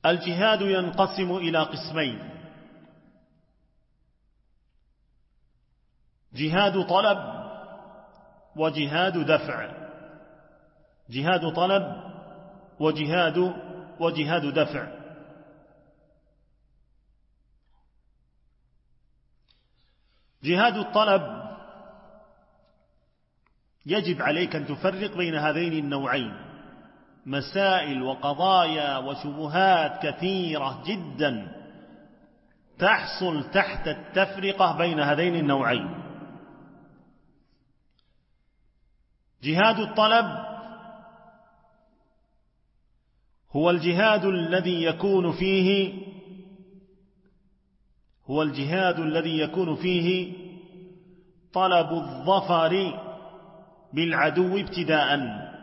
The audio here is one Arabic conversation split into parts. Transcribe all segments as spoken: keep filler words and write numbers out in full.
الجهاد ينقسم إلى قسمين: جهاد طلب وجهاد دفع. جهاد طلب وجهاد وجهاد دفع. جهاد الطلب يجب عليك أن تفرق بين هذين النوعين. مسائل وقضايا وشبهات كثيرة جدا تحصل تحت التفرقة بين هذين النوعين. جهاد الطلب هو الجهاد الذي يكون فيه هو الجهاد الذي يكون فيه طلب الظفر بالعدو ابتداء.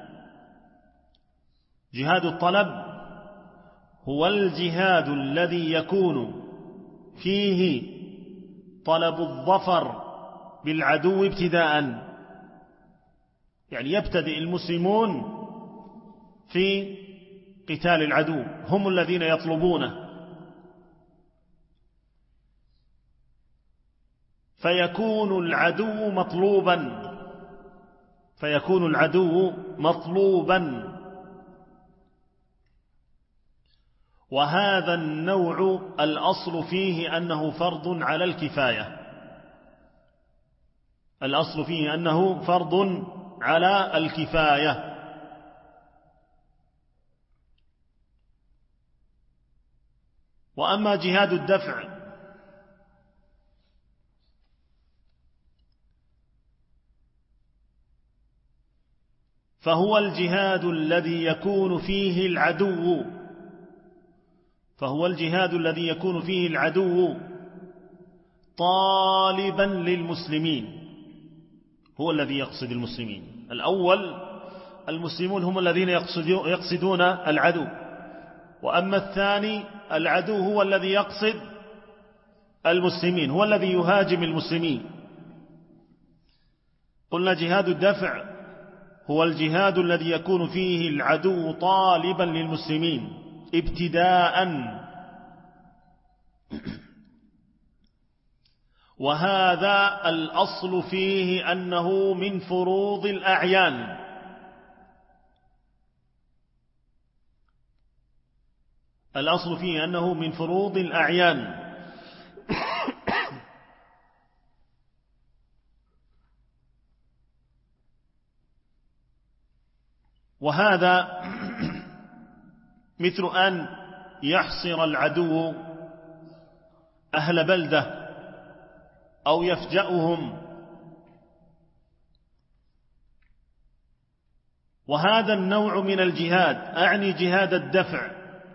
جهاد الطلب هو الجهاد الذي يكون فيه طلب الظفر بالعدو ابتداء، يعني يبتدئ المسلمون في قتال العدو، هم الذين يطلبونه، فيكون العدو مطلوبا فيكون العدو مطلوبا وهذا النوع الأصل فيه أنه فرض على الكفاية. الأصل فيه أنه فرض على الكفاية. وأما جهاد الدفع فهو الجهاد الذي يكون فيه العدو فهو الجهاد الذي يكون فيه العدو طالبا للمسلمين، هو الذي يقصد المسلمين. الأول المسلمون هم الذين يقصدون العدو، وأما الثاني العدو هو الذي يقصد المسلمين، هو الذي يهاجم المسلمين. قلنا جهاد الدفع هو الجهاد الذي يكون فيه العدو طالبا للمسلمين ابتداء، وهذا الأصل فيه أنه من فروض الأعيان. الأصل فيه أنه من فروض الأعيان. وهذا مثل أن يحصر العدو أهل بلدة أو يفجأهم، وهذا النوع من الجهاد، أعني جهاد الدفع،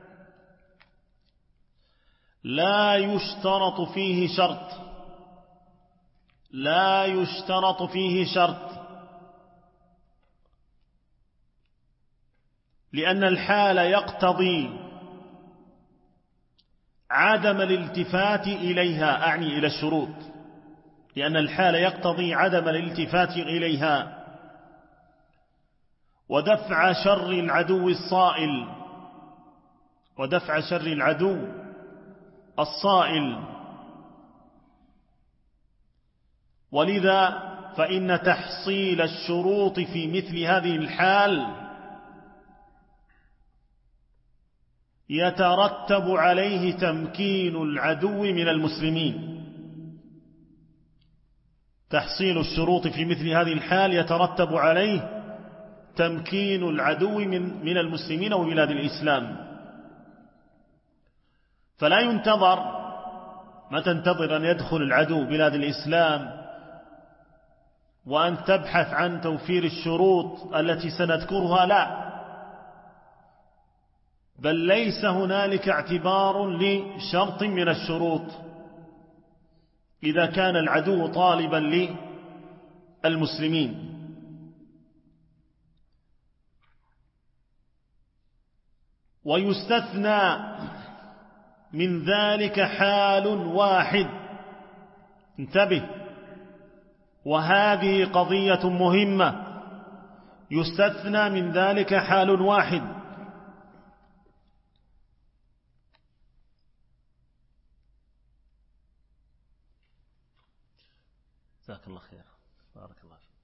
لا يشترط فيه شرط لا يشترط فيه شرط لأن الحال يقتضي عدم الالتفات إليها، أعني إلى الشروط، لأن الحال يقتضي عدم الالتفات إليها، ودفع شر العدو الصائل ودفع شر العدو الصائل. ولذا فإن تحصيل الشروط في مثل هذه الحال يترتب عليه تمكين العدو من المسلمين. تحصيل الشروط في مثل هذه الحال يترتب عليه تمكين العدو من من المسلمين وبلاد الإسلام. فلا ينتظر ما تنتظر أن يدخل العدو بلاد الإسلام وأن تبحث عن توفير الشروط التي سنذكرها، لا، بل ليس هنالك اعتبار لشرط من الشروط إذا كان العدو طالبا للمسلمين. ويستثنى من ذلك حال واحد، انتبه، وهذه قضية مهمة، يستثنى من ذلك حال واحد، جزاك الله خير، بارك الله فيك.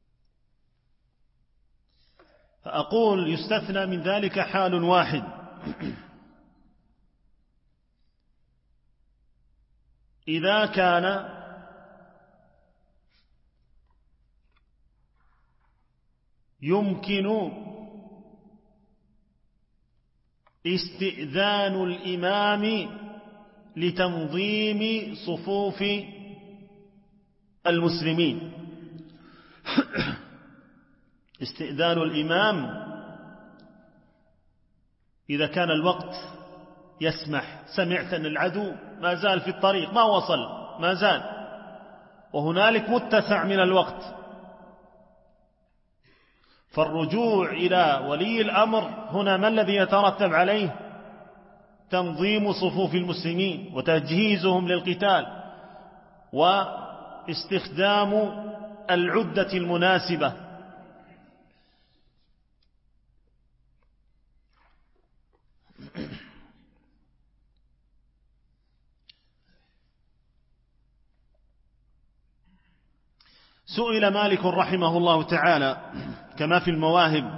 فأقول يستثنى من ذلك حال واحد، إذا كان يمكن استئذان الإمام لتنظيم صفوف المسلمين. استئذان الإمام إذا كان الوقت يسمح، سمعت أن العدو ما زال في الطريق، ما وصل، ما زال، وهنالك متسع من الوقت، فالرجوع إلى ولي الأمر هنا ما الذي يترتب عليه؟ تنظيم صفوف المسلمين وتجهيزهم للقتال واستخدام العدة المناسبة. سئل مالك رحمه الله تعالى كما في المواهب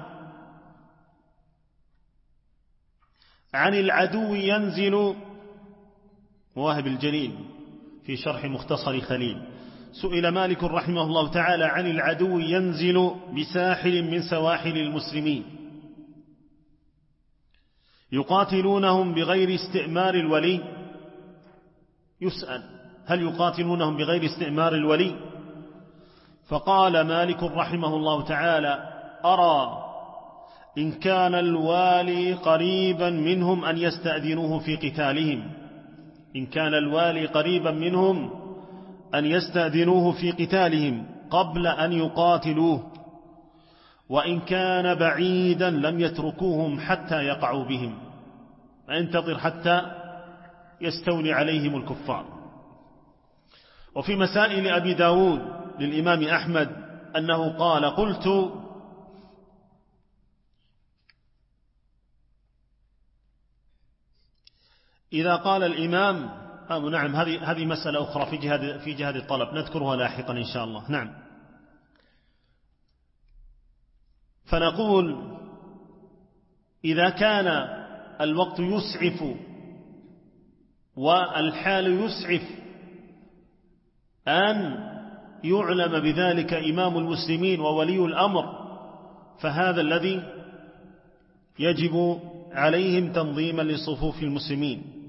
عن العدو ينزل، مواهب الجليل في شرح مختصر خليل، سئل مالك رحمه الله تعالى عن العدو ينزل بساحل من سواحل المسلمين يقاتلونهم بغير استئمار الولي. يسأل هل يقاتلونهم بغير استئمار الولي؟ فقال مالك رحمه الله تعالى: أرى إن كان الوالي قريبا منهم أن يستأذنوه في قتالهم، إن كان الوالي قريبا منهم أن يستأذنوه في قتالهم قبل أن يقاتلوه، وإن كان بعيدا لم يتركوهم حتى يقعوا بهم، فانتظر حتى يستولي عليهم الكفار. وفي مسائل أبي داود للإمام أحمد أنه قال: قلت إذا قال الإمام آه نعم، هذه هذه مسألة أخرى في جهاد في جهاد الطلب نذكرها لاحقا إن شاء الله. نعم. فنقول إذا كان الوقت يسعف والحال يسعف أن يعلم بذلك إمام المسلمين وولي الأمر، فهذا الذي يجب عليهم تنظيما لصفوف المسلمين.